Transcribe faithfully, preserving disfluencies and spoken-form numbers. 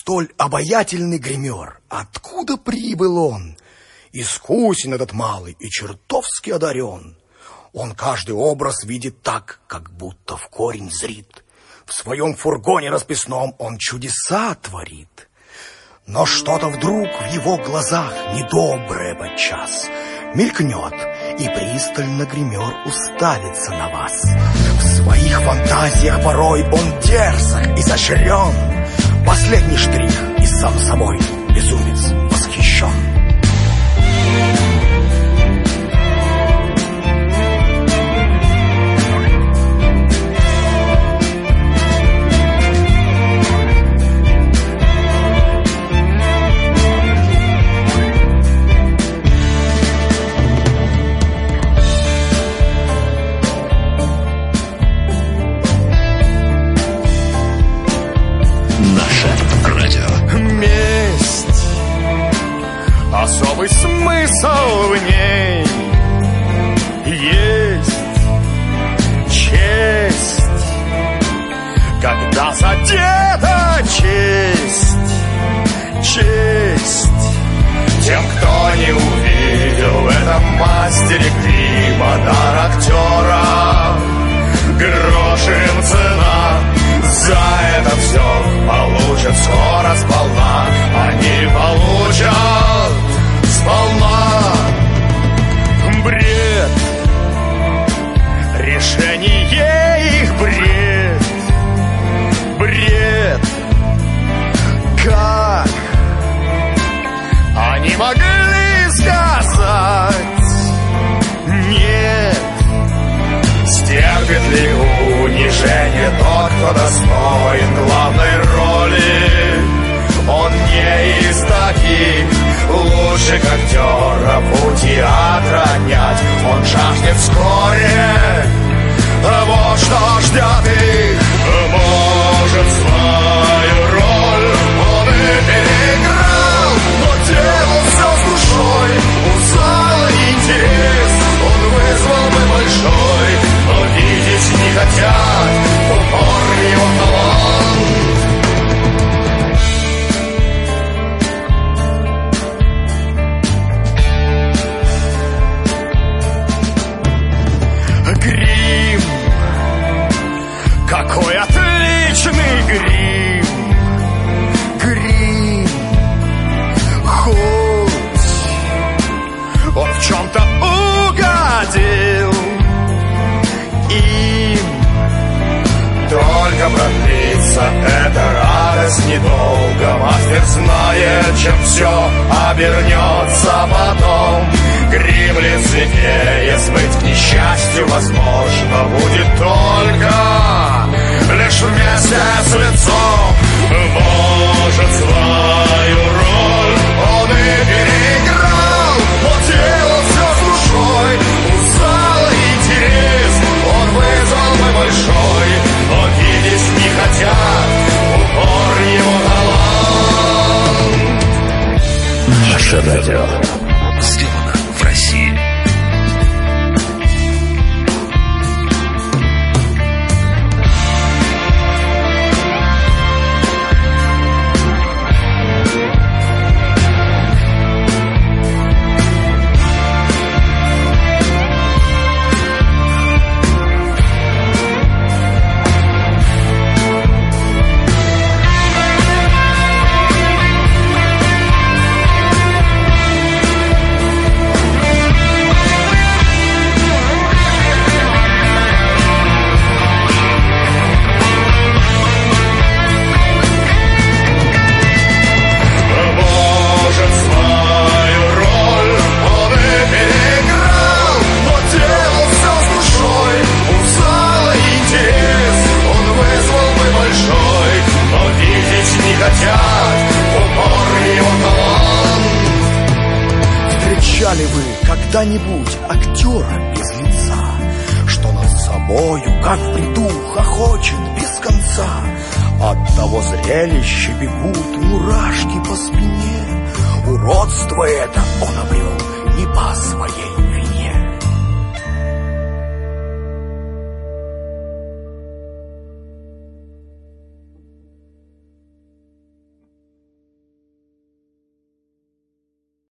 Столь обаятельный гример, откуда прибыл он? Искусен этот малый и чертовски одарен. Он каждый образ видит так, как будто в корень зрит. В своем фургоне расписном он чудеса творит. Но что-то вдруг в его глазах недоброе подчас мелькнет, и пристально гример уставится на вас. В своих фантазиях порой он дерзок, изощрен. Последний штрих, и сам собой безумец восхищен. Особый смысл в ней есть, честь, когда задета честь, честь тем, кто не увидел в этом мастере грима дар актера. Грош им цена, за это все получат скоро сполна. Они получат сполна. Бред, решение их бред, бред. Как они могли сказать нет? Стерпит ли унижение тот, кто достоин главной роли? Он не из таких лучших актеров у театра нет. Он жаждет вскоре, вот что ждет их. Может, свою роль он и переиграл, но делал все с душой, устал интерес. Он вызвал бы большой, но видеть не хотят, упор его талант. Грим, какой отличный грим, грим, хоть он в чем-то угодил им, только продлится эта радость недолго. Мастер знает, чем все обернется потом. Грим лицемерие смыть к несчастью возможно будет только лишь вместе с лицом. Может, свою роль он и переиграл, но делал все с душой, устал интерес. Он вызвал бы большой, но видеть не хотят, упор его талант. Наше радио сделано в России. Встречали вы когда-нибудь актера без лица, что над собою, как в бреду, хохочет без конца? От того зрелища бегут мурашки по спине. Уродство это он обрел не по своей